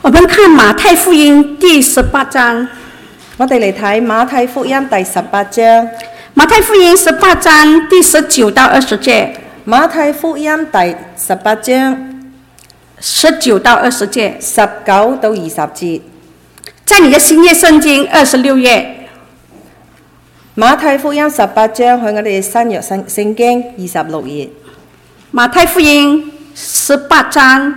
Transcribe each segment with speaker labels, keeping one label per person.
Speaker 1: 我們看馬太福音第18章。
Speaker 2: 我哋嚟睇馬太福音第18章。
Speaker 1: 馬太福音18章第19到20節。
Speaker 2: 馬太福音第18章
Speaker 1: 19到20節
Speaker 2: ，19到20節。
Speaker 1: 在你的新約聖經26頁。
Speaker 2: 馬太福音18章喺我哋新約聖經26頁。
Speaker 1: 馬太福音18章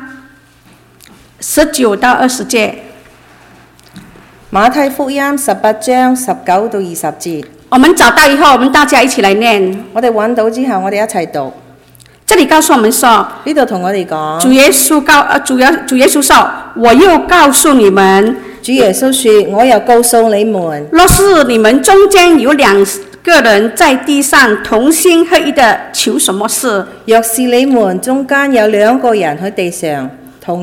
Speaker 1: 19到20節。
Speaker 2: 馬太福音18章19到20節。
Speaker 1: 我們找到以後，我們大家一起來念。
Speaker 2: 我哋揾到之後，我哋一齊讀。
Speaker 1: 這裡告訴我們說，
Speaker 2: 呢度同我哋講，
Speaker 1: 主耶穌說，我又告訴你們，
Speaker 2: 主耶穌說，我又告訴你們，
Speaker 1: 若是你們中間有2個人在地上同心合意的求什麼事，
Speaker 2: 若是你們中間有2個人喺地上同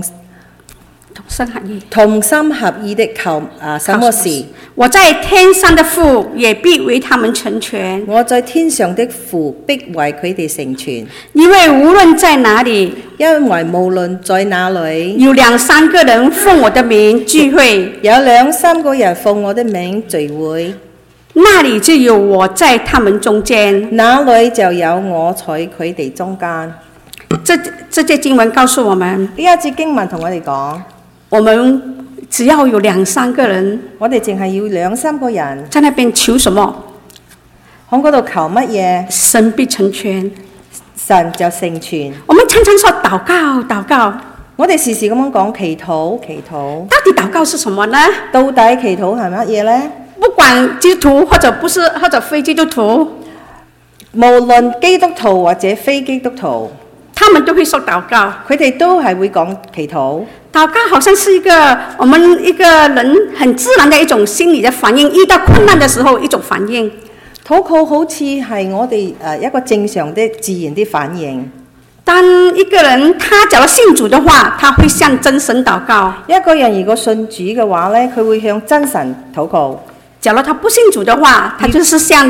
Speaker 2: 心合意的求什麼事，
Speaker 1: 我在天上的父也必為他們成全。
Speaker 2: 我在天上的父必為佢哋成全。
Speaker 1: 因為無論在哪裡，
Speaker 2: 因為無論在哪裡，
Speaker 1: 有2、3個人奉我的名聚會，
Speaker 2: 有2、3個人奉我的名聚會，
Speaker 1: 那裡就有我在他們中間，
Speaker 2: 那裡就有我在佢哋中間。
Speaker 1: 這節經文告訴我們，
Speaker 2: 呢一節經文同我哋講，
Speaker 1: 我們只要有2、3個人，
Speaker 2: 我哋淨係要2、3個人
Speaker 1: 在那邊求什麼，
Speaker 2: 喺嗰度求乜嘢，
Speaker 1: 神必成全，
Speaker 2: 神就成全。
Speaker 1: 我們常常說禱告，禱告，
Speaker 2: 我哋時時咁樣講祈禱，祈禱。
Speaker 1: 到底禱告是什麼呢？
Speaker 2: 到底祈禱係乜嘢呢？
Speaker 1: 不管基督徒或者不是，或者非基督徒，
Speaker 2: 無論基督徒或者非基督徒，
Speaker 1: 他們都會說禱告。
Speaker 2: 佢哋都係會講祈禱。
Speaker 1: 禱告好像是我們一個人很自然的一種心理的反應，遇到困難的時候一種反應。
Speaker 2: 禱告好似係我哋一個正常的自然的反應。
Speaker 1: 當一個人他假如信主的話，他會向真神禱告。
Speaker 2: 一個人如果信主嘅話呢，佢會向真神禱告。
Speaker 1: 假如他不信主的話，他就是向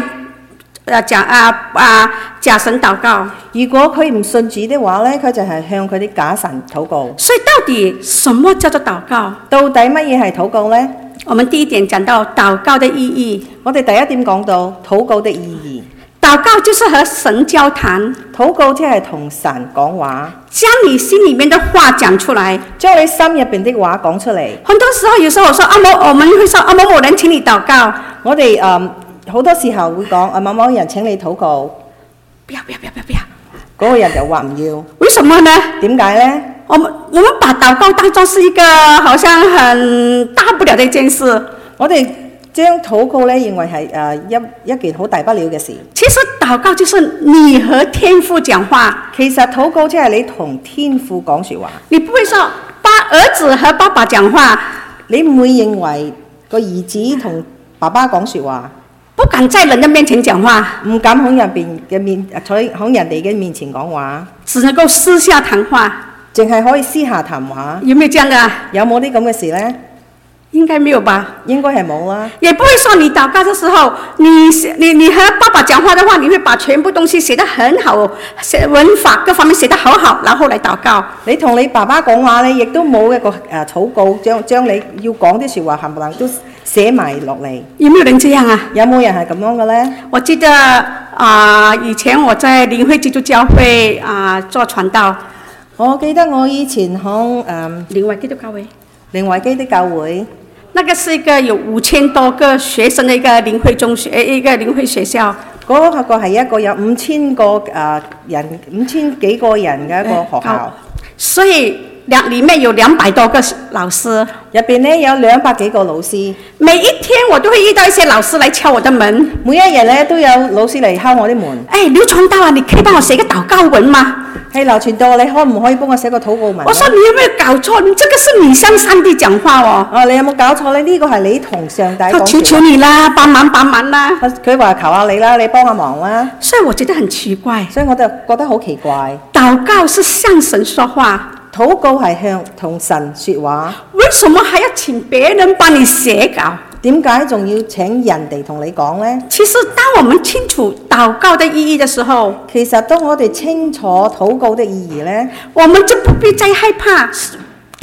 Speaker 1: 假神禱告。
Speaker 2: 如果佢唔信主的話呢，佢就係向佢啲假神禱告。
Speaker 1: 所以到底什麼叫做禱告？
Speaker 2: 到底乜嘢係禱告呢？
Speaker 1: 我們第一點講到禱告的意義。
Speaker 2: 我哋第一點講到禱告的意義。
Speaker 1: 禱告就是和神交談，
Speaker 2: 禱告即係同神講話，
Speaker 1: 將你心裡面的話講出來，
Speaker 2: 將你心入邊的話講出嚟。
Speaker 1: 很多時候，有時候我們會說某人請你禱告，
Speaker 2: 我哋好多時候會講某某人請你禱告，
Speaker 1: 不要，
Speaker 2: 嗰個人就話唔要。
Speaker 1: 為什麼呢？
Speaker 2: 點解呢？
Speaker 1: 我們把禱告當作是一個好像很大不了的一件事。
Speaker 2: 我哋將禱告咧認為係一件好大不了嘅事。
Speaker 1: 其實禱告就是你和天父講話。
Speaker 2: 其實禱告即係你同天父講説話。
Speaker 1: 你不會說兒子和爸爸講話，
Speaker 2: 你唔會認為個兒子同爸爸講説話，
Speaker 1: 不敢在人的面前講話，
Speaker 2: 唔敢喺人哋嘅面前講話，
Speaker 1: 只能夠私下談話，
Speaker 2: 淨係可以私下談話。
Speaker 1: 有沒有這樣的？
Speaker 2: 有冇啲咁嘅事呢？
Speaker 1: 應該沒有吧？
Speaker 2: 應該係冇啦。
Speaker 1: 也不會說你禱告的時候，你和爸爸講話的話，你會把全部東西寫得很好，文法各方面寫得好好，然後來禱告。
Speaker 2: 你同你爸爸講話咧，亦都冇一個禱告，將你要講啲説話冚唪唥都寫埋落嚟。
Speaker 1: 有沒有人這樣啊？有
Speaker 2: 冇人係咁樣嘅咧？
Speaker 1: 我記得以前我在靈會基督教會做傳道。
Speaker 2: 我記得我以前響
Speaker 1: 靈會基督教會。
Speaker 2: 靈會基督教會，
Speaker 1: 那個是一個有5000多個學生的一個靈會中學，一個靈會學校。
Speaker 2: 嗰個係一個有5000個人，5000幾個人嘅一個學校。
Speaker 1: 所以裡面有200多個老師，
Speaker 2: 入邊咧有200幾個老師。
Speaker 1: 每一天我都會遇到一些老師來敲我的門，
Speaker 2: 每一日咧都有老師嚟敲我啲門。
Speaker 1: 劉傳道啊，你可以幫我寫個禱告文嗎？
Speaker 2: 係劉傳道，你可唔可以幫我寫個禱告文？
Speaker 1: 我說你有沒有搞錯？你這個是你向上帝講話哦。
Speaker 2: 你有冇搞錯咧？呢個係你同上帝講。
Speaker 1: 求求你啦，幫忙啦。
Speaker 2: 佢話求下你啦，你幫下忙啦。
Speaker 1: 所以我覺得很奇怪。
Speaker 2: 所以我就覺得好奇怪。
Speaker 1: 禱告是向神說話，
Speaker 2: 禱告係同神說話。
Speaker 1: 為什麼還要請別人幫你寫稿？
Speaker 2: 點解仲要請人哋同你講呢？
Speaker 1: 其實當我們清楚禱告的意義的時候，
Speaker 2: 其實當我哋清楚禱告的意義呢，
Speaker 1: 我們就不必再害怕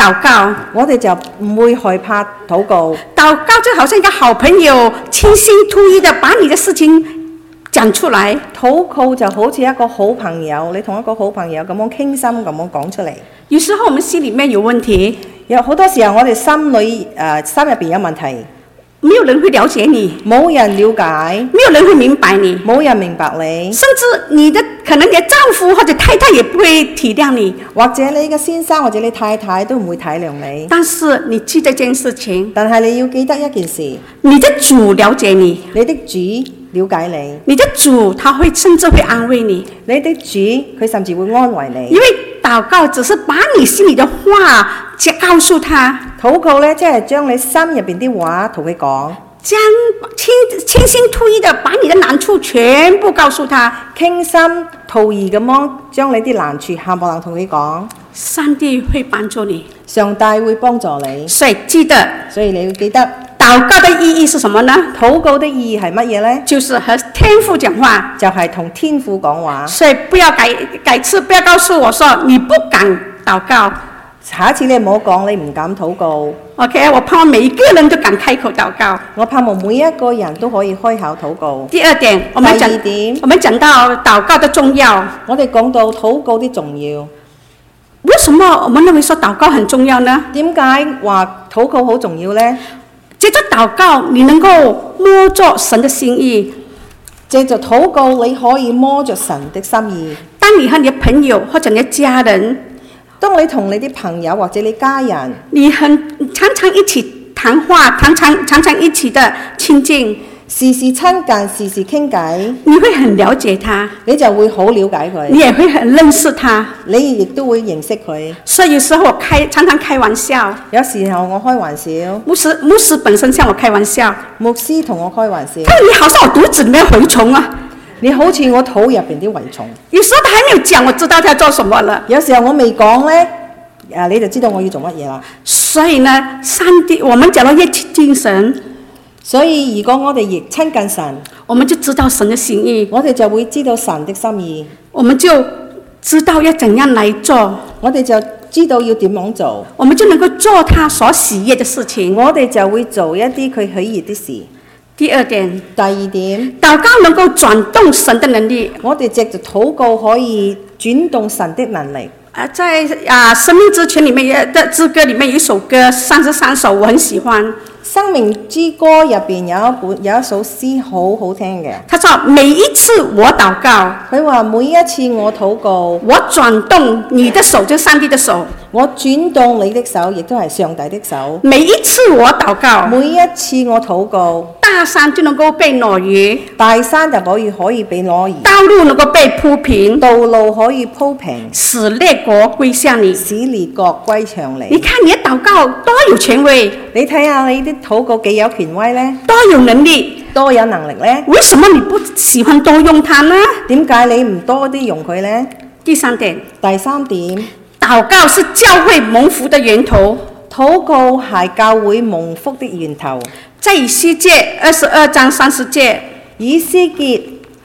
Speaker 1: 禱告，
Speaker 2: 我哋就唔會害怕禱告。
Speaker 1: 禱告就好像一個好朋友，傾心吐意的把你的事情講出來。
Speaker 2: 禱告就好似一個好朋友，你同一個好朋友咁樣傾心咁樣講出嚟。
Speaker 1: 有時候我們心裡面有問題，
Speaker 2: 有好多時候我哋心入邊有問題，
Speaker 1: 沒有人會了解你，
Speaker 2: 冇人了解，
Speaker 1: 沒有人會明白你，
Speaker 2: 冇人明白你，
Speaker 1: 甚至可能你的丈夫或者太太也不會體諒你，
Speaker 2: 或者你嘅先生或者你太太都唔會體諒你。
Speaker 1: 但是你記得這件事情，
Speaker 2: 但係你要記得一件事，
Speaker 1: 你的主了解你，
Speaker 2: 你的主了解你，
Speaker 1: 你的主他會甚至會安慰你，
Speaker 2: 你的主佢甚至會安慰你。
Speaker 1: 因為禱告只是把你心裡的話告訴他，
Speaker 2: 禱告呢，即係將你心入邊啲話同佢講，
Speaker 1: 將傾心吐意的把你的難處全部告訴他，
Speaker 2: 傾心吐意咁樣將你啲難處冚唪唥同佢講，
Speaker 1: 上帝會幫助你，
Speaker 2: 上帝會幫助你。
Speaker 1: 所以記得，
Speaker 2: 所以你要記得
Speaker 1: 禱告的意義是什麼呢？
Speaker 2: 禱告的意義係乜嘢呢？
Speaker 1: 就是和天父講話，
Speaker 2: 就係同天父講話。
Speaker 1: 所以不要改次不要告訴我說你不敢禱告。
Speaker 2: 下一次你唔好講你唔敢禱告。
Speaker 1: OK， 我盼望每一個人都敢開口禱告。
Speaker 2: 我盼望每一個人都可以開口禱告。
Speaker 1: 第二點，我們講到禱告的重要。
Speaker 2: 我哋講到禱告的重要。
Speaker 1: 為什麼我們認為說禱告很重要呢？
Speaker 2: 點解話禱告好重要呢？
Speaker 1: 借着禱告，你能夠摸着神的心意。
Speaker 2: 借着禱告，你可以摸着神的心意。
Speaker 1: 當你和你的朋友或者你的家人，
Speaker 2: 當你同你啲朋友或者你家人，
Speaker 1: 你常常一起談話，常常一起的親近，
Speaker 2: 時時親近，時時傾偈，
Speaker 1: 你會很了解他，
Speaker 2: 你就會好了解佢，
Speaker 1: 你也會很認識他，
Speaker 2: 你亦都會認識佢。
Speaker 1: 所以有時候我常常開玩笑，
Speaker 2: 有時候我開玩笑，
Speaker 1: 牧師本身向我開玩笑，
Speaker 2: 牧師同我開玩笑，
Speaker 1: 他說你好像我肚子裡面蛔蟲啊，
Speaker 2: 你好似我肚入邊啲蛔蟲。
Speaker 1: 有時候他還沒有講，我知道他要做什麼了。
Speaker 2: 有時候我未講呢，你就知道我要做乜嘢啦。
Speaker 1: 所以呢，上帝，我們假如越親近神，
Speaker 2: 所以如果我哋越親近神，
Speaker 1: 我們就知道神的心意，
Speaker 2: 我哋就會知道神的心意，
Speaker 1: 我們就知道要怎樣來做，
Speaker 2: 我哋就知道要點樣做，
Speaker 1: 我們就能夠做他所喜悅的事情。
Speaker 2: 我哋就會做一啲佢喜悅的事。
Speaker 1: 第二點，
Speaker 2: 第二點，
Speaker 1: 禱告能夠轉動神的能力。
Speaker 2: 我哋藉着禱告可以轉動神的能力。
Speaker 1: 在生命之泉裡面的之歌裡面有一首歌33首，我很喜歡。
Speaker 2: 生命之歌入邊有一首詩好好聽嘅。
Speaker 1: 他說：每一次我禱告，
Speaker 2: 佢話每一次我禱告，
Speaker 1: 我轉動你的手，就是上帝的手。
Speaker 2: 我轉動你的手，亦都係上帝的手。
Speaker 1: 每一次我禱告，
Speaker 2: 每一次我禱告，
Speaker 1: 大山就能夠被挪移，
Speaker 2: 大山就可以被挪移，
Speaker 1: 道路能夠被鋪平，
Speaker 2: 道路可以鋪平，
Speaker 1: 使列國歸向你，
Speaker 2: 使列國歸向你。
Speaker 1: 你看你的禱告多有權威，
Speaker 2: 你睇下你啲禱告幾有權威呢？
Speaker 1: 多有能力，
Speaker 2: 多有能力呢？
Speaker 1: 為什麼你不喜歡多用它呢？
Speaker 2: 點解你唔多啲用佢呢？
Speaker 1: 第三點，禱告是教會蒙福的源頭。
Speaker 2: 禱告係教會蒙福的源頭。
Speaker 1: 在以西結22章30節，
Speaker 2: 以西結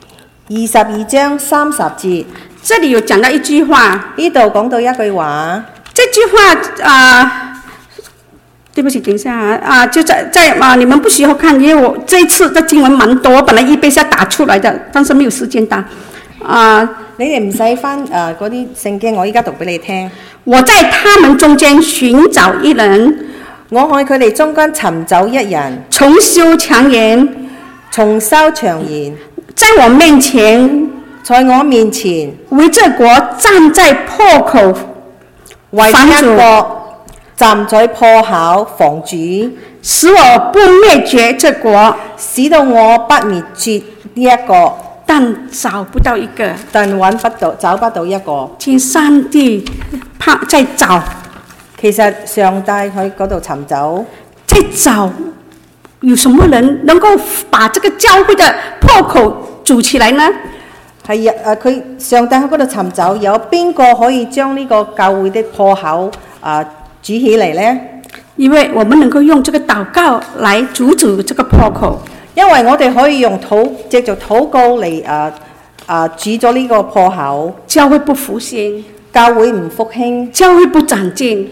Speaker 2: 22章30節，
Speaker 1: 這裡有講到一句話，
Speaker 2: 呢度講到一句話，
Speaker 1: 這句話對不起，等一下就在你們不需要看，因為我這一次的經文蠻多，我本來預備是要打出來的，但是沒有時間打。
Speaker 2: 你哋唔使翻嗰啲聖經，我依家讀俾你聽。
Speaker 1: 我在他們中間尋找一人，
Speaker 2: 我喺佢哋中間尋找一人，
Speaker 1: 重修牆垣，在我面前為這國站在破口防主，
Speaker 2: 站在破口防主，
Speaker 1: 使我不滅絕這國，
Speaker 2: 使到我不滅絕呢一個。
Speaker 1: 但找不到一個，
Speaker 2: 找不到一個。
Speaker 1: 請上帝在找，
Speaker 2: 其實上帝喺嗰度尋找，
Speaker 1: 在找有什麼人能夠把這個教會的破口築起來呢？
Speaker 2: 係上帝喺嗰度尋找，有邊個可以將呢個教會的破口築起嚟呢？
Speaker 1: 因為我們能夠用這個禱告來阻止這個破口。
Speaker 2: 因為我哋可以用藉著禱告嚟止咗呢個破口，
Speaker 1: 教會不復興，
Speaker 2: 教會唔復興，
Speaker 1: 教會不長進，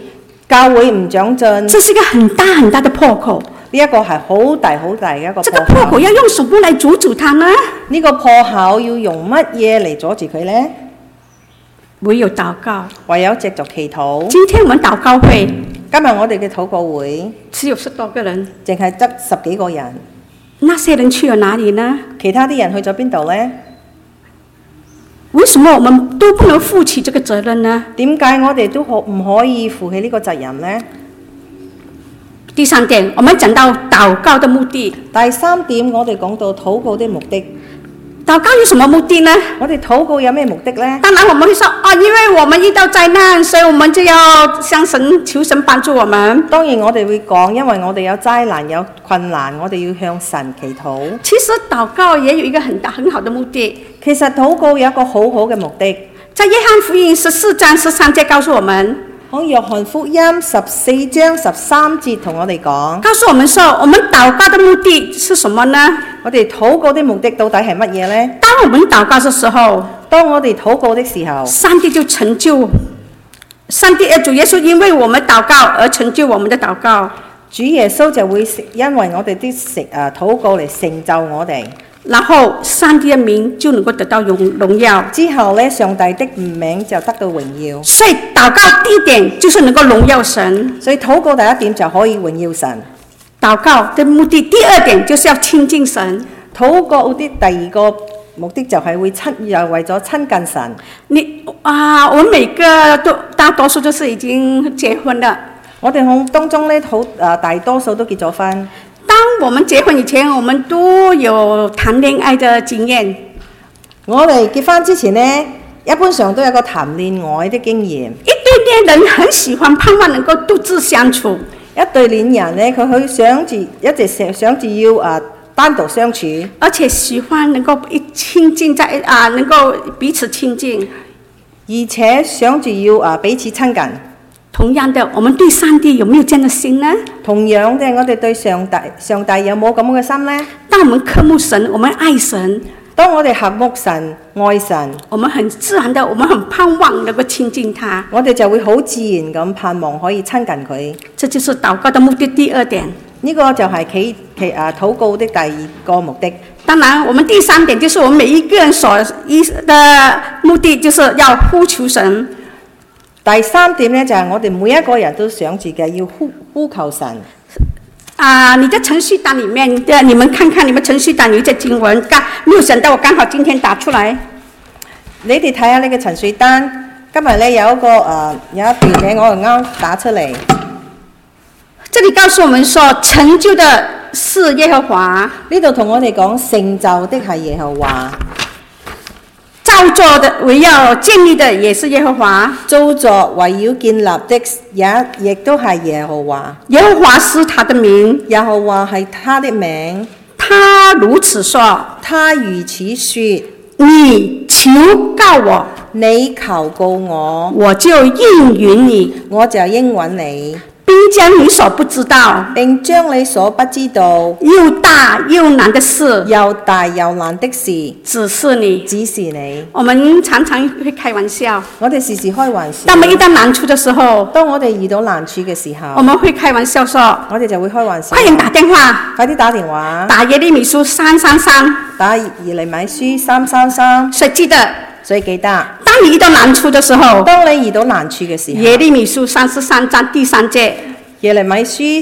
Speaker 2: 教會唔長進，
Speaker 1: 這是一個很大很大的破口。
Speaker 2: 呢一個係好大好大嘅一個
Speaker 1: 這個破口要用什麼來阻止它呢？
Speaker 2: 呢個破口要用乜嘢嚟阻住佢呢？
Speaker 1: 唯有禱告。
Speaker 2: 唯有藉著祈禱。
Speaker 1: 今天我們禱告會，
Speaker 2: 今日我哋嘅禱告會
Speaker 1: 只有10多個人，
Speaker 2: 淨係得10幾個人，
Speaker 1: 那些人去了哪裡呢？
Speaker 2: 其他啲人去咗邊度呢？
Speaker 1: 為什麼我們都不能負起這個責任呢？
Speaker 2: 點解我哋都唔可以負起呢個責任呢？
Speaker 1: 第3點，我們講到禱告的目的。
Speaker 2: 第3點，我哋講到禱告的目的。
Speaker 1: 禱告有什麼目的呢？
Speaker 2: 我哋禱告有咩目的呢？
Speaker 1: 當然我們會說，因為我們遇到災難，所以我們就要向神求神幫助我們。
Speaker 2: 當然我哋會講，因為我哋有災難有困難，我哋要向神祈禱。
Speaker 1: 其實禱告也有一個很好的目的。
Speaker 2: 其實禱告有一個好好嘅目的。
Speaker 1: 在約翰福音14章13節告訴我們。
Speaker 2: 喺約翰福音14章13節同我哋講，
Speaker 1: 告訴我們說，我們禱告的目的是什麼呢？
Speaker 2: 我哋禱告的目的到底係乜嘢呢？
Speaker 1: 當我們禱告的時候，
Speaker 2: 當我哋禱告的時候，
Speaker 1: 上帝就成就，主耶穌因為我們禱告而成就我們的禱告。
Speaker 2: 主耶穌就會因為我哋啲禱告嚟成就我哋。
Speaker 1: 然後上帝的名就能夠得到榮耀。
Speaker 2: 之後呢，上帝的名就得到榮耀。
Speaker 1: 所以禱告第一點就是能夠榮耀神。
Speaker 2: 所以禱告第一點就可以榮耀神。
Speaker 1: 禱告的目的第2點就是要親近神。
Speaker 2: 禱告的第2個目的就係為咗親近神。
Speaker 1: 我們每個大多數都是已經結婚了。
Speaker 2: 我哋當中呢，大多數都結咗婚。
Speaker 1: 當我們結婚以前，我們都有談戀愛的經驗。
Speaker 2: 我哋結婚之前呢，一般上都有個談戀愛的經驗。
Speaker 1: 一對戀人很喜歡盼望能夠獨自相處。
Speaker 2: 一對戀人呢，佢一直想住要單獨相處，
Speaker 1: 而且喜歡能夠親近能夠彼此親近，
Speaker 2: 而且想住要彼此親近。
Speaker 1: 同樣的，我們對上帝有沒有這樣的心呢？
Speaker 2: 同樣的，我哋對上帝有冇咁嘅心呢？
Speaker 1: 當我們渴慕神，我們愛神。
Speaker 2: 當我哋渴慕神、愛神，
Speaker 1: 我們很自然的，我們很盼望能夠親近他。
Speaker 2: 我哋就會好自然咁盼望可以親近佢。
Speaker 1: 這就是禱告的目的第2點。
Speaker 2: 呢個就係禱告的第2個目的。
Speaker 1: 當然，我們第3點就是我們每一個人所依的目的，就是要呼求神。
Speaker 2: 第3點呢，就係我哋每一個人都想住嘅，要呼求神。
Speaker 1: 你的程序單裡面，你們看看你們程序單有一隻經文，沒有想到我剛好今天打出來。
Speaker 2: 你哋睇下你嘅程序單，今日呢有一段嘅，我就啱打出嚟。
Speaker 1: 這裡告訴我們說，成就的是耶和華。
Speaker 2: 呢度同我哋講，成就的係耶和華。
Speaker 1: 造作的圍繞建立的也是耶和華，
Speaker 2: 造作圍繞建立的亦都係耶和華。
Speaker 1: 耶和華是他的名，
Speaker 2: 耶和華係他的名。
Speaker 1: 他如此說，
Speaker 2: 他如此說，
Speaker 1: 你求告我，
Speaker 2: 你求告我，
Speaker 1: 我就應允你，
Speaker 2: 我就應允你。
Speaker 1: 並將你所不知道，
Speaker 2: 並將你所不知道
Speaker 1: 又大又難的事，
Speaker 2: 又大又難的事，
Speaker 1: 指示你。
Speaker 2: 我
Speaker 1: 們常常會開玩笑，
Speaker 2: 我哋時時開玩笑。
Speaker 1: 當我們遇到難處的時候，
Speaker 2: 當我哋遇到難處嘅時候，
Speaker 1: 我們會開玩笑說，
Speaker 2: 我哋就會開玩笑，
Speaker 1: 快點打電話，
Speaker 2: 快啲打電話，
Speaker 1: 打耶利米書333，
Speaker 2: 打耶利米書333。所以記得，
Speaker 1: 當你遇到難處的時候，
Speaker 2: 當你遇到難處嘅時候，
Speaker 1: 耶利米書33章第3節，
Speaker 2: 耶利米書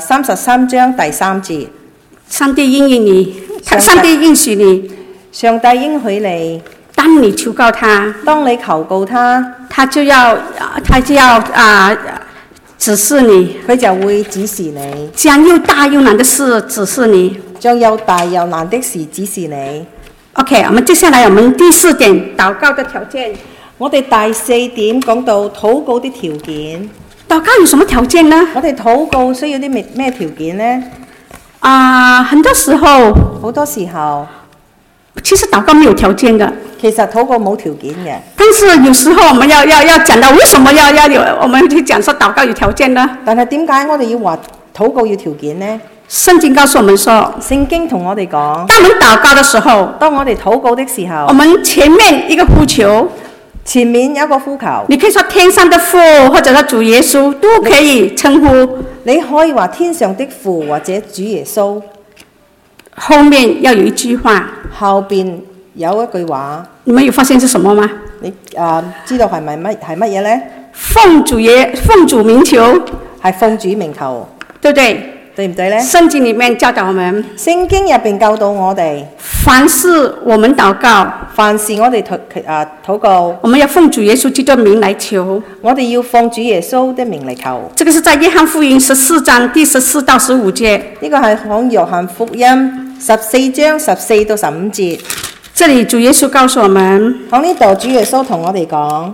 Speaker 2: 33章第3節，
Speaker 1: 上帝應許你，上帝應許你，
Speaker 2: 上帝應許你，
Speaker 1: 當你求告他，
Speaker 2: 當你求告他，
Speaker 1: 他就要指示你，
Speaker 2: 佢就會指示你，
Speaker 1: 將又大又難的事指示你，
Speaker 2: 將又大又難的事指示你。
Speaker 1: OK， 我們接下來我們第4點禱告的條件。
Speaker 2: 我哋第4點講到禱告的條件。
Speaker 1: 禱告有什麼條件呢？
Speaker 2: 我哋禱告需要啲咩條件呢？
Speaker 1: 很多時候，其實禱告沒有條件的。
Speaker 2: 其實禱告冇條件嘅。
Speaker 1: 但是有時候我們要講到為什麼要有，我們去講說禱告有條件呢？
Speaker 2: 但係點解我哋要話禱告要條件呢？
Speaker 1: 聖經告訴我們說，
Speaker 2: 聖經同我哋講，
Speaker 1: 當我們禱告的時候，
Speaker 2: 當我哋禱告的時候，
Speaker 1: 我們前面一個呼求，
Speaker 2: 前面有一個呼求，
Speaker 1: 你可以說天上的父，或者說主耶穌都可以稱呼。
Speaker 2: 你可以話天上的父或者主耶穌，
Speaker 1: 後面要有一句話，
Speaker 2: 後邊有一句話，
Speaker 1: 你們有發現是什麼嗎？
Speaker 2: 你知道係乜嘢呢？
Speaker 1: 奉主名求，
Speaker 2: 係奉主名求，
Speaker 1: 對不對？
Speaker 2: 對唔對呢？
Speaker 1: 聖經裡面教導我們，
Speaker 2: 聖經入邊教導我哋，
Speaker 1: 凡事我們禱告，
Speaker 2: 凡事我哋禱告，
Speaker 1: 我們要奉主耶穌基督的名來求。
Speaker 2: 我哋要奉主耶穌的名嚟求。
Speaker 1: 這個是在約翰福音14章第14到15節。
Speaker 2: 呢個係講約翰福音14章14到15節。
Speaker 1: 這裡主耶穌告訴我們，
Speaker 2: 喺呢度主耶穌同我哋講：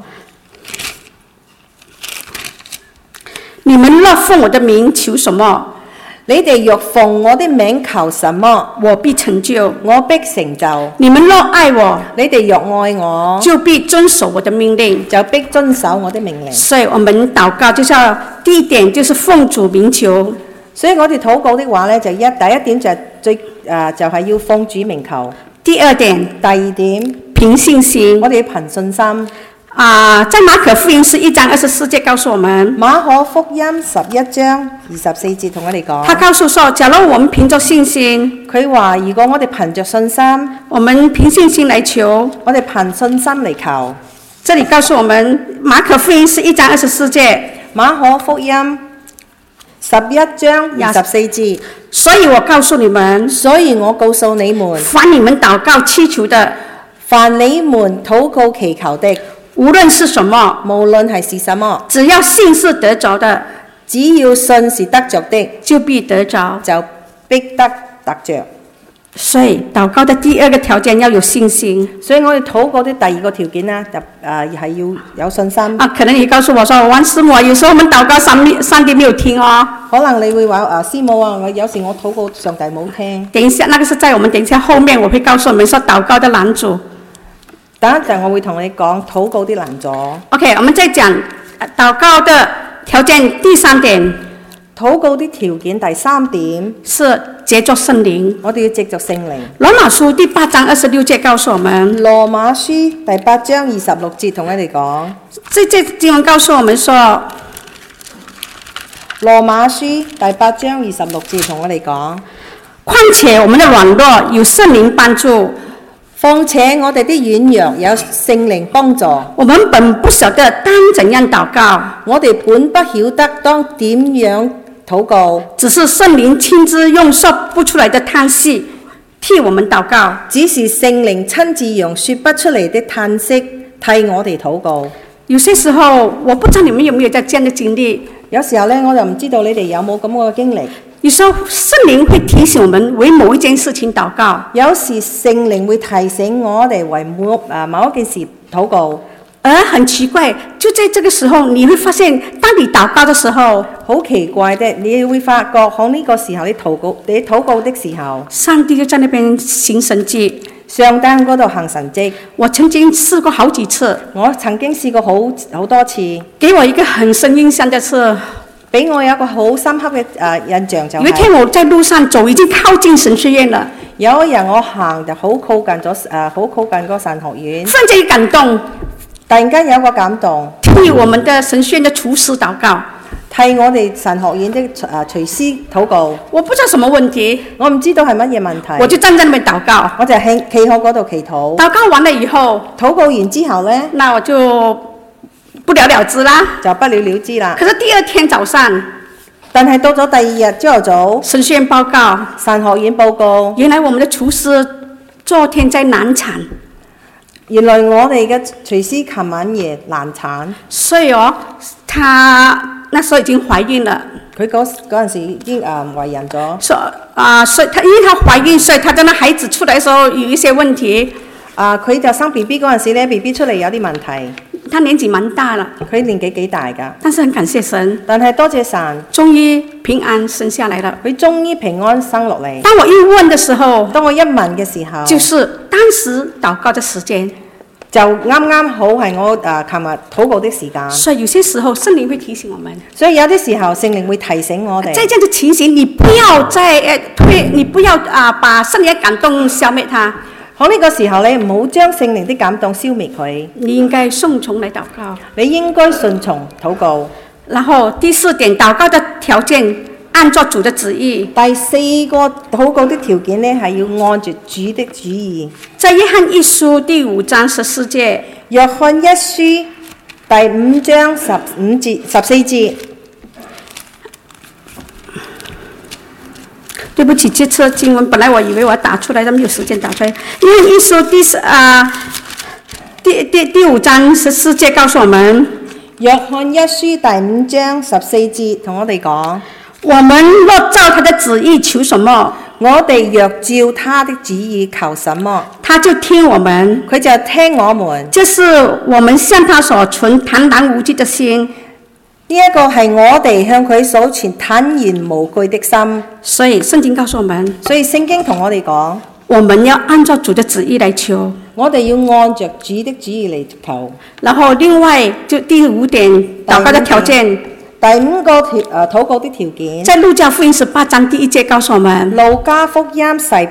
Speaker 1: 你們若奉我的名求什麼，
Speaker 2: 你哋若奉我的名求什麼，
Speaker 1: 我必成就。
Speaker 2: 我必成就。
Speaker 1: 你們若愛我，
Speaker 2: 你哋若愛我，
Speaker 1: 就必遵守我的命令。
Speaker 2: 就必遵守我的命令。
Speaker 1: 所以我們禱告就是要第一點就是奉主名求。
Speaker 2: 所以我哋禱告的話呢，第一點就係就係要奉主名求。
Speaker 1: 第二點，
Speaker 2: 第二點，
Speaker 1: 憑信心。
Speaker 2: 我哋要憑信心。
Speaker 1: 在馬可福音11章24節告訴我們，
Speaker 2: 馬可福音11章24節同我哋講，
Speaker 1: 他告訴說，假如我們憑着信心，
Speaker 2: 佢話如果我哋憑着信心，
Speaker 1: 我們憑信心來求，
Speaker 2: 我哋憑信心嚟求。
Speaker 1: 這裡告訴我們，馬可福音11章24節，
Speaker 2: 馬可福音11章24節，
Speaker 1: 所以我告訴你們，
Speaker 2: 所以我告訴你們，
Speaker 1: 凡你們禱告祈求的，
Speaker 2: 凡你們禱告祈求的，
Speaker 1: 無論是什麼，
Speaker 2: 無論係什麼，
Speaker 1: 只要信是得着的，
Speaker 2: 只要信是得着的，
Speaker 1: 就必得着，
Speaker 2: 就必得着。
Speaker 1: 所以禱告的第二個條件要有信心。
Speaker 2: 所以我哋禱告的第二個條件呢，係要有信心。
Speaker 1: 可能你告訴我說，王師母啊，有時候我們禱告上帝沒有聽哦。
Speaker 2: 可能你會話師母啊，有時我禱告上帝冇聽。
Speaker 1: 等一下，那個是在我們等一下後面，我會告訴我們說禱告的難處。
Speaker 2: 等一陣我會同你講禱告的難處。
Speaker 1: OK， 我們再講禱告的條件第三點。
Speaker 2: 禱告的條件第三點
Speaker 1: 是藉着聖靈，
Speaker 2: 我哋要藉着聖靈。
Speaker 1: 羅馬書第8章26節告訴我們，
Speaker 2: 羅馬書第8章26節同我哋講，
Speaker 1: 這經文告訴我們說，
Speaker 2: 羅馬書第8章26節同我哋講，
Speaker 1: 況且我們的軟弱有聖靈幫助，
Speaker 2: 況且我哋的軟弱有聖靈幫助。
Speaker 1: 我們本不曉得當怎樣禱告，
Speaker 2: 我哋本不曉得當點樣禱告，
Speaker 1: 只是聖靈親自用說不出來的嘆息替我們禱告。
Speaker 2: 只是聖靈親自用說不出嚟的嘆息替我哋禱告。
Speaker 1: 有些時候，我不知道你們有沒有這樣的經歷。
Speaker 2: 有時候呢，我就唔知道你哋有冇咁嘅經歷。
Speaker 1: 有時候聖靈會提醒我們為某一件事情禱告。
Speaker 2: 有時聖靈會提醒我哋為某一件事禱告。
Speaker 1: 而很奇怪，就在這個時候，你會發現，當你禱告的時候，
Speaker 2: 好奇怪的，你會發覺喺呢個時候你禱告的時候，
Speaker 1: 上帝就在那邊行神蹟，
Speaker 2: 上帝喺嗰度行神蹟。
Speaker 1: 我曾經試過好幾次，
Speaker 2: 我曾經試過好多次。
Speaker 1: 給我一個很深印象的是，
Speaker 2: 俾我有一個好深刻嘅印象就係，
Speaker 1: 有一天我在路上走，已經靠近神學院了。
Speaker 2: 有一日我行就好靠近個神學院，
Speaker 1: 忽然間感動。
Speaker 2: 突然間有一個感動，
Speaker 1: 替我們的神學院的廚師禱告，
Speaker 2: 替我哋神學院的廚師禱告。
Speaker 1: 我不知道什麼問題，
Speaker 2: 我唔知道係乜嘢問題，
Speaker 1: 我就站在那邊禱告，
Speaker 2: 我就企喺嗰度祈禱。
Speaker 1: 禱告完了以後，
Speaker 2: 禱告完之後呢，
Speaker 1: 那我就不了了之啦，
Speaker 2: 就不了了之啦。
Speaker 1: 可是第二天早上，
Speaker 2: 但係到咗第二日朝頭早，
Speaker 1: 神學院報告，
Speaker 2: 神學院報告，
Speaker 1: 原來我們的廚師昨天在難產。
Speaker 2: 原來我哋嘅廚師琴晚夜難產，
Speaker 1: 所以他那時候已經懷孕了。
Speaker 2: 佢嗰陣時已經懷孕咗。
Speaker 1: 所以因為他懷孕，所以他的那孩子出來的時候有一些問題。
Speaker 2: 佢就生 BB 嗰陣時咧 ，BB 出嚟有啲問題。
Speaker 1: 他年紀蠻大了，
Speaker 2: 佢年紀幾大㗎？
Speaker 1: 但是很感謝神，
Speaker 2: 但係多謝神，
Speaker 1: 終於平安生下來了。
Speaker 2: 佢終於平安生落嚟。
Speaker 1: 當我一問的時候，
Speaker 2: 當我一問嘅時候，
Speaker 1: 就是當時禱告的時間，
Speaker 2: 就啱啱好係我琴日禱告的時間。
Speaker 1: 所以有些時候聖靈會提醒我們，
Speaker 2: 所以有啲時候聖靈會提醒我哋，
Speaker 1: 在這樣的情形，你不要再你不要把聖靈的感動消滅它。
Speaker 2: 喺呢個時候，你唔好將聖靈的感動消滅佢，
Speaker 1: 你應該順從來禱告。
Speaker 2: 你應該順從禱告。
Speaker 1: 然後第4點，禱告的條件按照主的旨意。
Speaker 2: 第4個禱告的條件呢，係要按住主的旨意。
Speaker 1: 在約翰一書第5章14節，
Speaker 2: 約翰一書第5章14節。
Speaker 1: 對不起，這次經文本來我以為我要打出來，但沒有時間打出來。約翰一書第5章14節告訴我們，
Speaker 2: 約翰一書第5章14節同我哋講：
Speaker 1: 我們若照他的旨意求什麼，
Speaker 2: 我哋若照他的旨意求什麼，
Speaker 1: 他就聽我們，
Speaker 2: 佢就聽我們。
Speaker 1: 這是我們向他所存坦然無懼的心。
Speaker 2: 呢一個係我哋向佢所存坦然無懼的心。
Speaker 1: 所以聖經告訴我們，
Speaker 2: 所以聖經同我哋講，
Speaker 1: 我們要按照主的旨意來求。
Speaker 2: 我哋要按着主的旨意嚟求。
Speaker 1: 然後另外就第5點，禱告的條件。
Speaker 2: 第5個禱告的條件，
Speaker 1: 在路加福音18章第1節告訴我們，
Speaker 2: 路加福音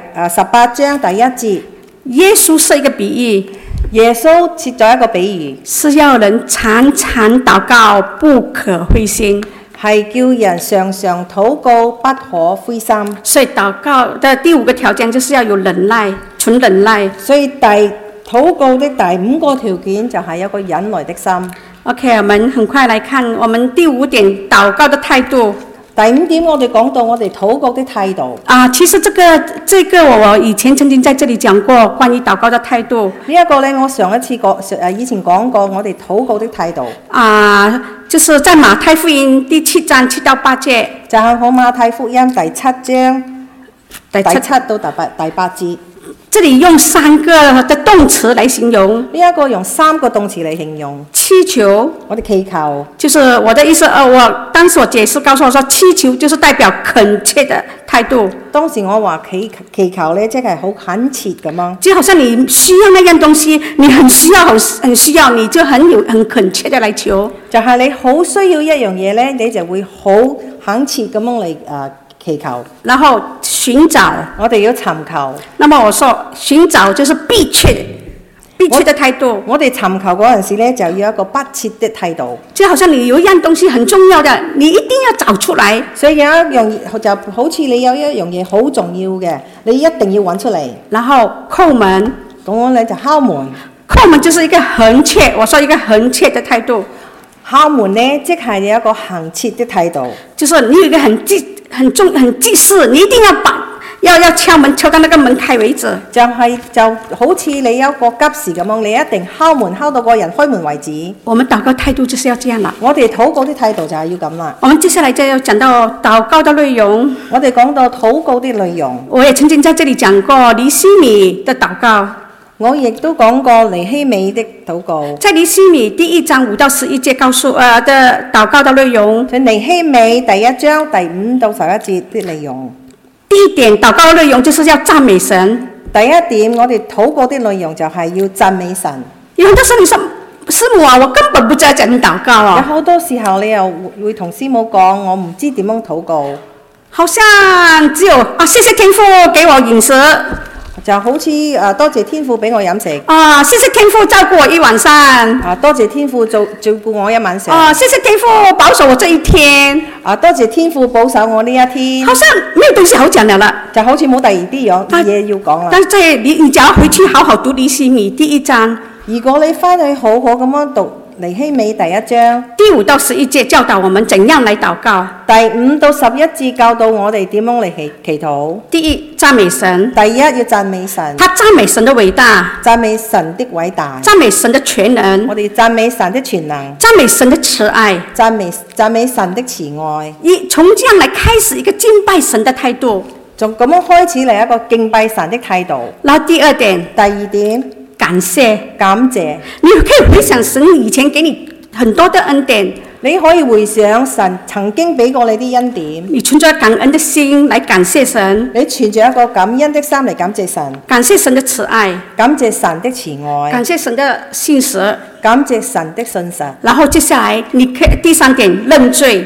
Speaker 2: 18章第1節，
Speaker 1: 耶穌設一個比喻，
Speaker 2: 耶穌設咗一個比喻，
Speaker 1: 是要人常常禱告，不可灰心。
Speaker 2: 係叫人常常禱告，不可灰心。
Speaker 1: 所以禱告的第5個條件就是要有忍耐，存忍耐。
Speaker 2: 所以禱告的第5個條件就係有個忍耐的心。
Speaker 1: OK， 我們很快來看我們第5點禱告的態度。
Speaker 2: 第5點我哋講到我哋禱告的態度。
Speaker 1: 其實這個我以前曾經在這裡講過關於禱告的態度。
Speaker 2: 呢一個呢，我上一次以前講過我哋禱告的態度。
Speaker 1: 就是在馬太福音第7章7到8節。
Speaker 2: 就係講馬太福音第7章第7到第8節。
Speaker 1: 這裡用3個的動詞來形容。
Speaker 2: 呢一個用3個動詞嚟形容。
Speaker 1: 祈求，
Speaker 2: 我哋祈求，
Speaker 1: 就是我的意思。當時我解釋告訴我說，祈求就是代表懇切的態度。
Speaker 2: 當時我話祈求呢，即係好懇切咁樣。
Speaker 1: 就好像你需要那樣東西，你很需要，你就很懇切的來求。
Speaker 2: 就係你好需要一樣嘢呢，你就會好懇切咁樣嚟祈求。
Speaker 1: 然後尋找，
Speaker 2: 我哋要尋求。
Speaker 1: 那麼我說尋找就是必切的態度。
Speaker 2: 我哋尋求嗰陣時呢，就要一個不切的態度。
Speaker 1: 就好像你有一樣東西很重要的，你一定要找出來。
Speaker 2: 所以有一樣就好似你有一樣嘢好重要嘅，你一定要揾出嚟。
Speaker 1: 然後叩門，
Speaker 2: 咁你就敲門。
Speaker 1: 叩門就是一個懇切，我說一個懇切的態度。
Speaker 2: 敲門呢，即係有一個懇切的態度。
Speaker 1: 就是你有一個很急事，你一定要敲門，敲到那個門開為止。
Speaker 2: 就好似你有一個急事咁樣，你一定敲門敲到個人開門為止。
Speaker 1: 我們禱告態度就是要這樣啦。
Speaker 2: 我哋禱告的態度就係要咁啦。
Speaker 1: 我們接下來就要講到禱告的內容。
Speaker 2: 我哋講到禱告的內容。
Speaker 1: 我也曾經在這裡講過尼希米的禱告。
Speaker 2: 我亦都講過尼希米的禱告。
Speaker 1: 在尼希米第1章5到11節的禱告的內容。
Speaker 2: 在尼希米第1章第5到11節的內容。
Speaker 1: 第1點禱告內容就是要讚美神。
Speaker 2: 第一點，我哋禱告的內容就係要讚美神。
Speaker 1: 有很多時候你說師母啊，我根本不知道怎樣禱告啊。
Speaker 2: 有好多時候你又會同師母講，我唔知點樣禱告。
Speaker 1: 好像只有謝謝天父給我飲食。
Speaker 2: 就好似多謝天父俾我飲食。
Speaker 1: 謝謝天父照顧我一晚上。
Speaker 2: 多謝天父照顧我一晚上。
Speaker 1: 謝謝天父保守我這一天。
Speaker 2: 多謝天父保守我呢一天。
Speaker 1: 好像沒有東西好講了啦，
Speaker 2: 就好似冇第二啲嘢要講啦。
Speaker 1: 但係你只要回去好好讀尼希米第1章。
Speaker 2: 如果你翻去好好咁樣讀尼希米第1章
Speaker 1: 第5到11節教導我們怎樣來禱告。
Speaker 2: 第5到11節教導我哋點樣嚟祈禱。
Speaker 1: 第1，讚美神。
Speaker 2: 第1要讚美神。
Speaker 1: 他讚美神的偉大。
Speaker 2: 讚美神的偉大。
Speaker 1: 讚美神的全能。
Speaker 2: 我哋讚美神的全能。
Speaker 1: 讚美神的慈愛。
Speaker 2: 讚美神的慈愛。
Speaker 1: 從這樣來開始一個敬拜神的態度。
Speaker 2: 從咁樣開始嚟一個敬拜神的態度。
Speaker 1: 然後第2點。
Speaker 2: 第2點。
Speaker 1: 感謝。
Speaker 2: 你
Speaker 1: 可以回想神以前給你很多的恩典。
Speaker 2: 你可以回想神曾經俾過你啲恩典。
Speaker 1: 你存着感恩的心來感謝神。
Speaker 2: 你存着一個感恩的心嚟感謝神。
Speaker 1: 感謝神的慈愛。
Speaker 2: 感謝神的慈愛。
Speaker 1: 感謝神的信實。
Speaker 2: 感謝神的信實。
Speaker 1: 然後接下來你可以第3點認罪。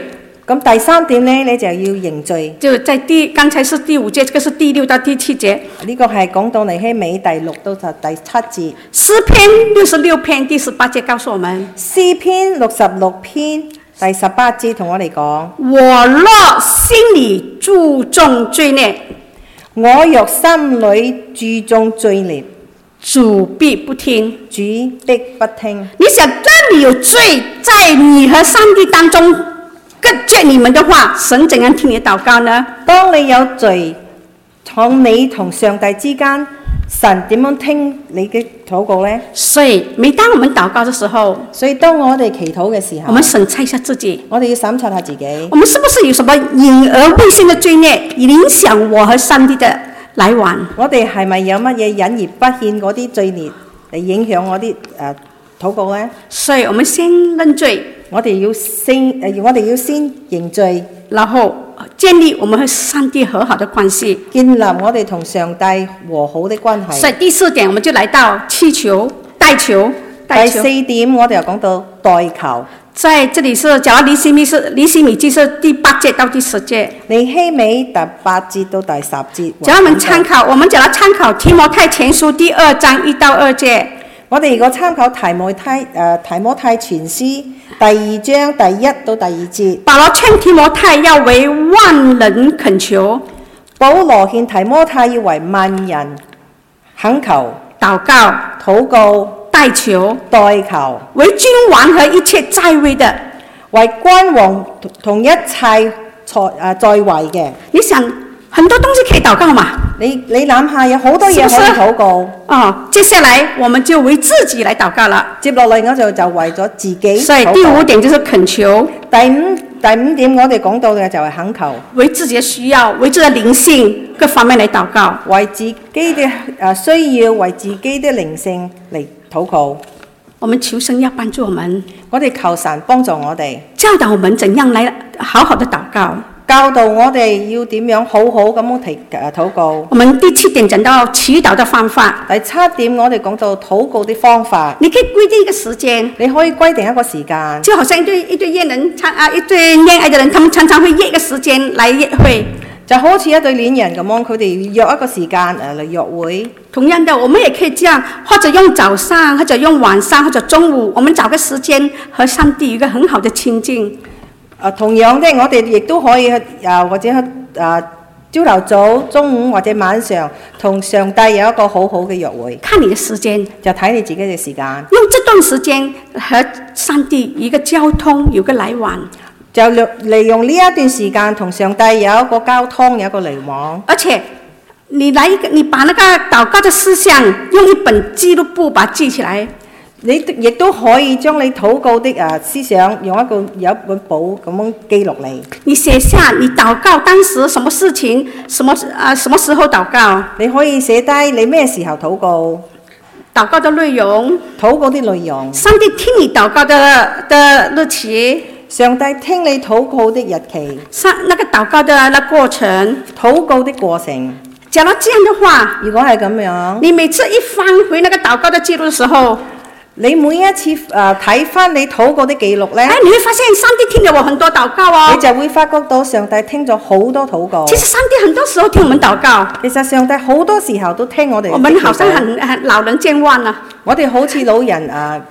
Speaker 2: 咁第三點咧，你就要認罪。
Speaker 1: 就在剛才是第5節，這個是第6到第7節。
Speaker 2: 呢個係講到尼希米第6到第7節。
Speaker 1: 詩篇66篇第18節告訴我們，
Speaker 2: 詩篇66篇第18節同我哋講：
Speaker 1: 我若心裏注重罪孽，
Speaker 2: 我若心裏注重罪孽，
Speaker 1: 主必不聽。
Speaker 2: 主必不聽。
Speaker 1: 你想，當你有罪在你和上帝當中隔絕你們的話，神怎樣聽你禱告呢？
Speaker 2: 當你有罪喺你同上帝之間，神點樣聽你嘅禱告呢？
Speaker 1: 所以每當我們禱告的時候，
Speaker 2: 所以當我哋祈禱嘅時候，
Speaker 1: 我們審查一下自己，
Speaker 2: 我哋要審查下自己，
Speaker 1: 我們是不是有什麼隱而未現的罪孽，影響我和上帝的來往？
Speaker 2: 我哋係咪有乜嘢隱而不顯嗰啲罪孽嚟影響我啲禱告呢？
Speaker 1: 所以我們先認罪，
Speaker 2: 我哋要先認罪，
Speaker 1: 然後建立我們和上帝和好的關係，
Speaker 2: 建立我哋同上帝和好的關係。
Speaker 1: 所以第4點，我們就來到祈求、代求。
Speaker 2: 第4點，我哋又講到代求。
Speaker 1: 在這裡是，假如尼希米記是第8節到第10節，
Speaker 2: 尼希米第8節到第10節。
Speaker 1: 假如我們參考提摩太前書第2章1到2節。
Speaker 2: 我哋如果參考提摩太前書第2章第1到第2節，
Speaker 1: 保羅勸提摩太要為萬人懇求，
Speaker 2: 保羅勸提摩太要為萬人懇求、
Speaker 1: 禱告、
Speaker 2: 禱告、
Speaker 1: 代求、
Speaker 2: 代求，
Speaker 1: 為君王和一切在位的，
Speaker 2: 為君王同一切在位嘅。
Speaker 1: 你想很多東西可以禱告嘛？
Speaker 2: 你諗下，有好多嘢可以禱告。
Speaker 1: 接下來我們就為自己來禱告了。
Speaker 2: 接落嚟我就為咗自己禱告。
Speaker 1: 所以第5點就是懇求。
Speaker 2: 第五點我哋講到嘅就係懇求，
Speaker 1: 為自己的需要、為自己的靈性各方面嚟禱告，
Speaker 2: 為自己嘅需要、為自己的靈性嚟禱告。
Speaker 1: 我們求神要幫助我們，
Speaker 2: 我哋求神幫助我哋，
Speaker 1: 教導我們怎樣來好好的禱告，
Speaker 2: 教導我哋要點樣好好咁樣禱告。
Speaker 1: 我們第7點講到祈禱的方法。
Speaker 2: 第7點我哋講到禱告的方法。
Speaker 1: 你可以規定一個時間，
Speaker 2: 你可以規定一個時間，
Speaker 1: 就好像一對戀愛的人，他們常常會約一個時間來約會。
Speaker 2: 就好似一對戀人咁樣，佢哋約一個時間嚟約會。
Speaker 1: 同樣的，我們也可以這樣，或者用早上，或者用晚上，或者中午，我們找個時間和上帝有一個很好的親近。
Speaker 2: 同樣的，我哋亦都可以或者朝頭早、中午或者晚上，同上帝有一個好好嘅約會。
Speaker 1: 看你的時間，
Speaker 2: 就睇你自己嘅時間。
Speaker 1: 用這段時間和上帝有一個交通，有個來往。
Speaker 2: 就利用呢一段時間同上帝有一個交通，有一個來往。
Speaker 1: 而且你把那個禱告的思想用一本記錄簿把它記起來。
Speaker 2: 你亦都可以將你禱告的思想用有一本簿咁樣記錄嚟。
Speaker 1: 你寫下你禱告當時什麼事情，什麼時候禱告。你
Speaker 2: 可以寫低你咩時候禱告，
Speaker 1: 禱告的內容，
Speaker 2: 禱告的內容。
Speaker 1: 上帝聽你禱告的日期，
Speaker 2: 上帝聽你禱告的日期。
Speaker 1: 那個禱告的那過程，
Speaker 2: 禱告的過程。
Speaker 1: 假如這樣的話，
Speaker 2: 如果係咁樣，
Speaker 1: 你每次一翻回那個禱告的記錄的時候，
Speaker 2: 你每一次睇翻你禱告的記錄呢，
Speaker 1: 你會發現上帝聽咗我很多禱告哦。
Speaker 2: 你就會發覺到上帝聽咗好多禱告。
Speaker 1: 其實上帝很多時候聽我們禱告。
Speaker 2: 其實上帝好多時候都聽我哋。
Speaker 1: 我們好像很老人健忘啊。
Speaker 2: 我哋好似老人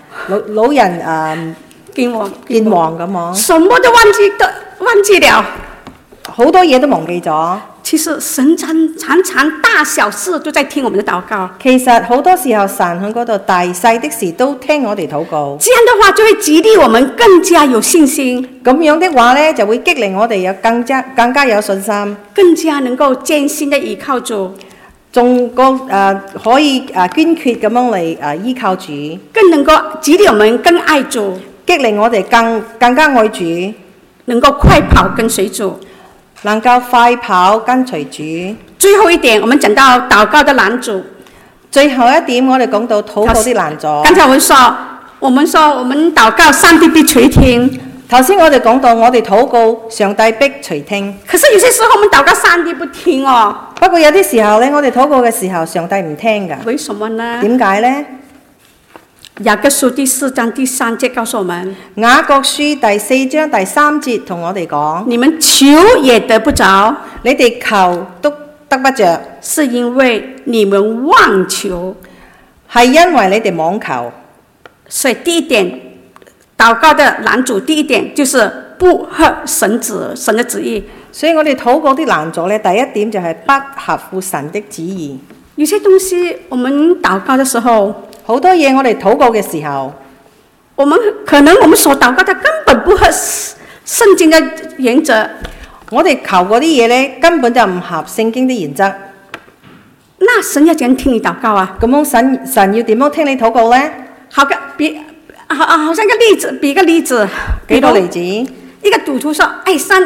Speaker 2: 健忘咁樣。
Speaker 1: 什麼都忘記了，
Speaker 2: 好多嘢都忘記咗。
Speaker 1: 其實神常常大小事都在聽我們的禱告。
Speaker 2: 其實好多時候神喺嗰度大細的事都聽我哋禱告。
Speaker 1: 這樣的話就會激勵我們更加有信心。
Speaker 2: 咁樣的話呢，就會激勵我哋有更加有信心，
Speaker 1: 更加能夠堅心的依靠主，
Speaker 2: 仲可以堅決咁樣嚟依靠主，
Speaker 1: 更能夠激勵我們更愛主，
Speaker 2: 激勵我哋更加愛主，
Speaker 1: 能夠快跑跟隨主。
Speaker 2: 能夠快跑跟隨主。
Speaker 1: 最後一點，我們講到禱告的攔阻。
Speaker 2: 最後一點，我哋講到禱告的攔阻。
Speaker 1: 剛才我們說我們禱告，上帝必垂聽。
Speaker 2: 頭先我哋講到我哋禱告，上帝必垂聽。
Speaker 1: 可是有些時候我們禱告，上帝不聽哦。
Speaker 2: 不過有啲時候咧，我哋禱告嘅時候，上帝唔聽㗎。
Speaker 1: 為什麼呢？
Speaker 2: 點解呢？
Speaker 1: 雅各書第4章第3節告訴我們：
Speaker 2: 雅各書第4章第3節同我哋講，
Speaker 1: 你們求也得不着，
Speaker 2: 你哋求都得不着，
Speaker 1: 是因為你們妄求。
Speaker 2: 係因為你哋妄求。
Speaker 1: 所以第一點，禱告的攔阻，第一點就是不合神的旨意。
Speaker 2: 所以我哋禱告啲攔阻咧，第一點就係不合乎神的旨意。
Speaker 1: 有些東西我們禱告的時候，
Speaker 2: 好多嘢我哋禱告嘅時候，
Speaker 1: 可能我們所禱告的根本不合聖經的原則。
Speaker 2: 我哋求嗰啲嘢咧，根本就唔合聖經的原則。
Speaker 1: 那神要點聽你禱告啊？
Speaker 2: 咁樣神要點樣聽你禱告咧？
Speaker 1: 好像一個例子，比個例子，
Speaker 2: 舉個例子，
Speaker 1: 一個賭徒說：哎，怎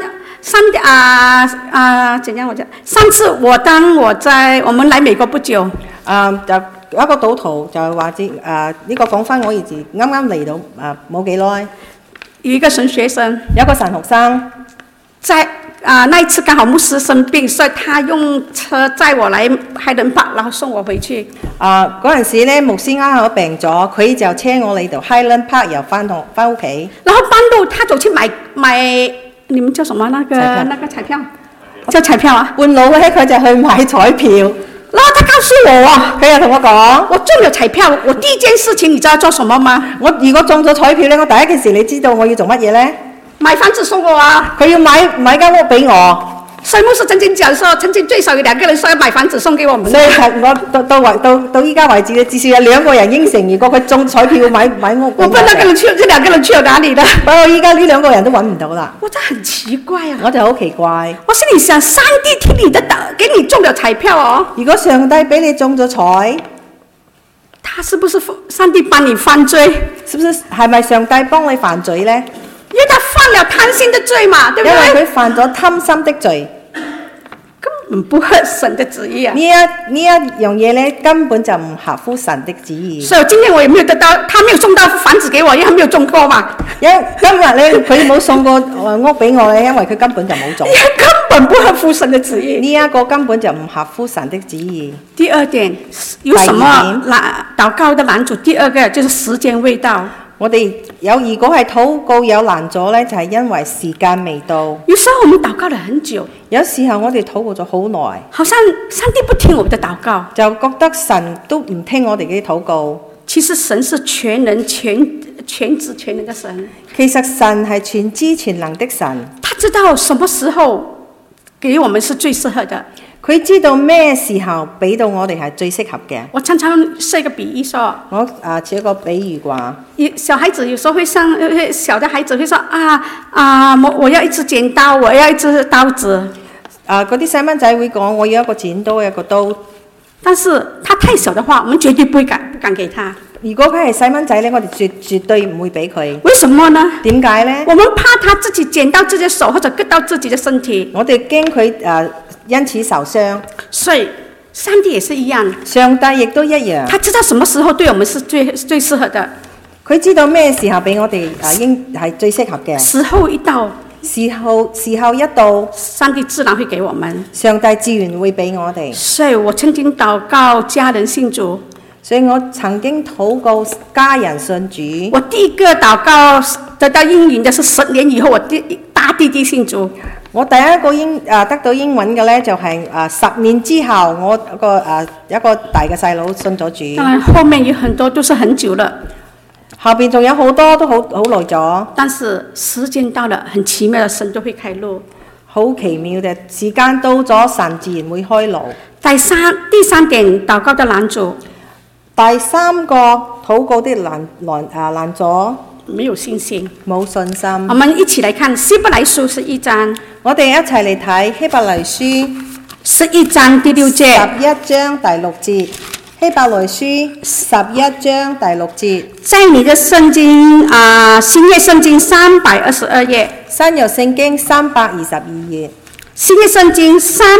Speaker 1: 樣我講？上次我們來美國不久，
Speaker 2: 就有一個賭徒就話呢個講翻我兒子啱啱嚟到冇幾耐，
Speaker 1: 有一個神學生，
Speaker 2: 有一個神學生，
Speaker 1: 那一次剛好牧師生病，所以他用車載我來Highland Park，然後送我回去。嗰陣時咧，牧師啱好病咗，佢就車我嚟到 Highland Park，又翻屋企。然後半路，他走去買，你們叫什麼？那個彩票，叫彩票啊！
Speaker 2: 半路咧，佢就去買彩票。
Speaker 1: 然後他告訴我啊，
Speaker 2: 佢又同我講：
Speaker 1: 我中了彩票，我第一件事情你知道做什麼嗎？
Speaker 2: 我如果中咗彩票咧，我第一件事你知道我要做乜嘢咧？
Speaker 1: 買房子送我啊！
Speaker 2: 佢要買間屋俾我。
Speaker 1: 所以牧師曾經講說，曾經最少有2個人說要買房子送給我們。
Speaker 2: 所以我到依家為止，至少有2個人應承，如果佢中彩票買屋。
Speaker 1: 我不知道這2個人去了哪裡了。
Speaker 2: 不過依家呢2個人都揾唔到啦。
Speaker 1: 我真係很奇怪啊！
Speaker 2: 我就好奇怪。
Speaker 1: 我心裡想，上帝聽你的禱，給你中了彩票哦。
Speaker 2: 如果上帝俾你中咗彩，
Speaker 1: 他是不是上帝幫你犯罪？
Speaker 2: 是不是係咪上帝幫你犯罪呢？
Speaker 1: 因為他犯了貪心的罪嘛，對不對？
Speaker 2: 因為佢犯咗貪心的罪，
Speaker 1: 根本不合神的旨意啊！
Speaker 2: 呢一樣嘢咧，根本就唔合乎神的旨意。
Speaker 1: 所以今天我也沒有得到，他沒有送到房子給我，因為他沒有中過嘛。
Speaker 2: 今日咧，佢冇送過屋俾我咧，因為佢根本就冇中。
Speaker 1: 根本不合乎神的旨意。
Speaker 2: 呢一個根本就唔合乎神的旨意。
Speaker 1: 第二點，有什麼禱告的攔阻？第二個就是時間未到。
Speaker 2: 我哋如果係禱告有攔阻咧，就係因為時間未到。
Speaker 1: 有時候我們禱告了很久，
Speaker 2: 有時候我哋禱告咗好耐，
Speaker 1: 好像上帝不聽我們的禱告，
Speaker 2: 就覺得神都唔聽我哋嘅禱告。
Speaker 1: 其實神是全能、全知全能的神。
Speaker 2: 其實神係全知全能的神，
Speaker 1: 他知道什麼時候給我們是最適合的。
Speaker 2: 佢知道咩時候俾到我哋係最適合嘅。
Speaker 1: 我常常設一個比喻說，
Speaker 2: 我似一個比喻啩。
Speaker 1: 小孩子有時候會小的孩子會說我要一支剪刀，我要一支刀子。
Speaker 2: 嗰啲細蚊仔會講我要一個剪刀，一個刀。
Speaker 1: 但是他太小的話，我們絕對不敢給他。
Speaker 2: 如果佢係細蚊仔咧，我哋絕對唔會俾佢。
Speaker 1: 為什麼呢？
Speaker 2: 點解咧？
Speaker 1: 我們怕他自己剪到自己的手，或者割到自己的身體。
Speaker 2: 我哋驚佢因此受傷。
Speaker 1: 所以上帝也是一樣，
Speaker 2: 上帝亦都一樣。
Speaker 1: 他知道什麼時候對我們是最適合的。
Speaker 2: 佢知道咩時候俾我哋應係最適合嘅。
Speaker 1: 時候一到，
Speaker 2: 時候一到，
Speaker 1: 上帝自然會給我們。
Speaker 2: 上帝自然會俾我哋。
Speaker 1: 所以我曾經禱告家人信主。
Speaker 2: 所以我曾經禱告家人信主。
Speaker 1: 我第一個禱告得到應允的是10年以後，我大弟弟信主。
Speaker 2: 我第一個得到英文嘅咧，就係10年之後，我一個大嘅細佬信咗主。
Speaker 1: 當然後面有很多都是很久了，
Speaker 2: 後邊仲有好多都好耐咗。
Speaker 1: 但是時間到了，很奇妙的神都會開路。
Speaker 2: 好奇妙嘅時間到咗，神自然會開路。
Speaker 1: 第三點禱告的攔阻。
Speaker 2: 第3個禱告的攔阻，
Speaker 1: 沒有信心，
Speaker 2: 冇信心。
Speaker 1: 我們一起來看希伯來書11章。
Speaker 2: 我哋一齊嚟睇希伯來書
Speaker 1: 11章第6節。
Speaker 2: 11章第6節。希伯來書11章第6節。
Speaker 1: 在你的聖經新約聖經322頁。
Speaker 2: 新約聖經322頁。
Speaker 1: 新約聖經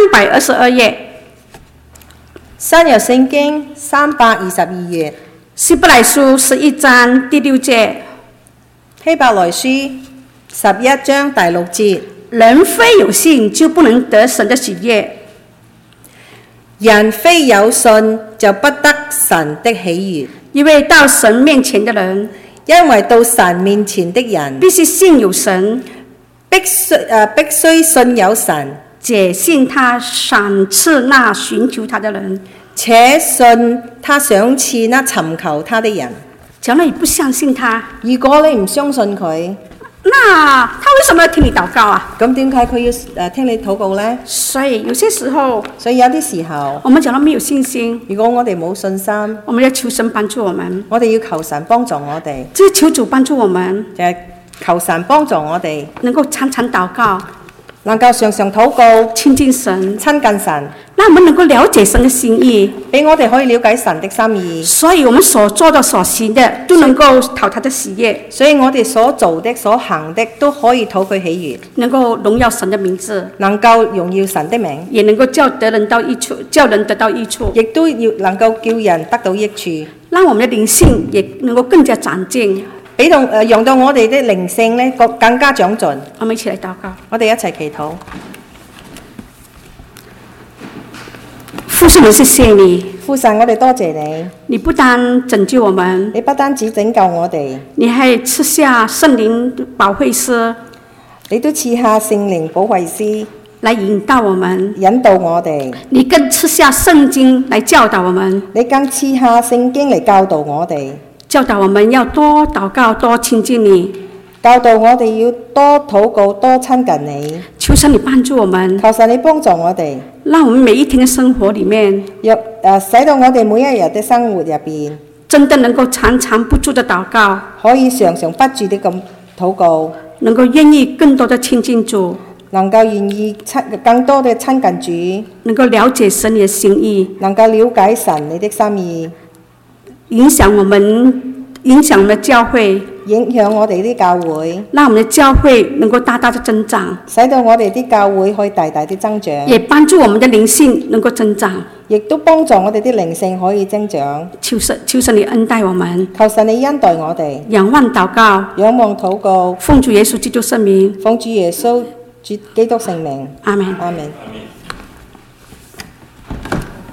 Speaker 1: 322頁。
Speaker 2: 新約聖經322頁。
Speaker 1: 希伯來書11章第6節。
Speaker 2: 希伯來書11章第6節。
Speaker 1: 人非有信就不能得神的喜悅。
Speaker 2: 人非有信就不得神的喜悅，
Speaker 1: 因为到神面前的人，
Speaker 2: 因為到神面前的人
Speaker 1: 必须信有神，
Speaker 2: 必須信有神，
Speaker 1: 且信他賞賜那尋求他的人。
Speaker 2: 且信他賞賜那尋求他的人。
Speaker 1: 假如你不相信他，
Speaker 2: 如果你唔相信佢，
Speaker 1: 那他為什麼要聽你禱告啊？
Speaker 2: 咁點解佢要聽你禱告呢？
Speaker 1: 所以有些時候，
Speaker 2: 所以有啲時候，
Speaker 1: 我們假如沒有信心，
Speaker 2: 如果我哋冇信心，
Speaker 1: 我們要求神幫助我們，
Speaker 2: 我哋要求神幫助我哋，
Speaker 1: 即係求主幫助我們，
Speaker 2: 就係求神幫助我哋，
Speaker 1: 能夠常常禱告，
Speaker 2: 能夠常常禱告，
Speaker 1: 親近神，
Speaker 2: 親近神，
Speaker 1: 那我們能夠了解神的心意，
Speaker 2: 俾我哋可以了解神的心意。
Speaker 1: 所以我們所做的、所行的，都能夠討他的喜悅，
Speaker 2: 所以我哋所做的、所行的，都可以討佢喜悅，
Speaker 1: 能夠榮耀神的名字，
Speaker 2: 能夠榮耀神的名，
Speaker 1: 也能夠叫人得到益處，
Speaker 2: 亦都要能夠叫人得到益處，
Speaker 1: 讓我們的靈性也能夠更加長進。
Speaker 2: 讓到我哋的靈性呢更加長進。
Speaker 1: 我們一起來禱告。
Speaker 2: 我哋一齊祈禱。
Speaker 1: 父神，我謝謝你，
Speaker 2: 父神，我哋多謝你，
Speaker 1: 你不但拯救我們，
Speaker 2: 你不單止拯救我哋，
Speaker 1: 你還賜下聖靈保惠師
Speaker 2: 你都賜下聖靈保惠師
Speaker 1: 來引導我們，
Speaker 2: 引導我哋，
Speaker 1: 你更賜下聖經來教導我們，
Speaker 2: 你更賜下聖經嚟教導我哋，
Speaker 1: 教導我們要多禱告，多親近你，
Speaker 2: 教導我哋要多禱告，多親近你。
Speaker 1: 求神你幫助我們，
Speaker 2: 求神你幫助我哋，
Speaker 1: 讓我們每一天的生活裡面，
Speaker 2: 使到我哋每一日的生活入邊，
Speaker 1: 真的能夠常常不住的禱告，
Speaker 2: 可以常常不住的咁禱告，
Speaker 1: 能夠願意更多的親近主，
Speaker 2: 能夠願意更多的親近主，
Speaker 1: 能夠了解神你的心意，
Speaker 2: 能夠了解神你的心意，
Speaker 1: 影響我們的教會，
Speaker 2: 影響我哋啲教會，
Speaker 1: 讓我們的教會能夠大大的增長，
Speaker 2: 使到我哋啲教會可以大大的增長，
Speaker 1: 也幫助我們的靈性能夠增長，
Speaker 2: 亦都幫助我哋啲靈性可以增長。
Speaker 1: 求神你恩待我們，
Speaker 2: 求神你恩待我哋，
Speaker 1: 仰望禱告，
Speaker 2: 仰望禱告，
Speaker 1: 奉主耶穌基督聖名，
Speaker 2: 奉主耶穌基督聖名，
Speaker 1: 阿門。
Speaker 2: 阿門。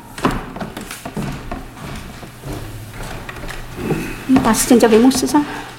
Speaker 1: 把時間交給牧師上。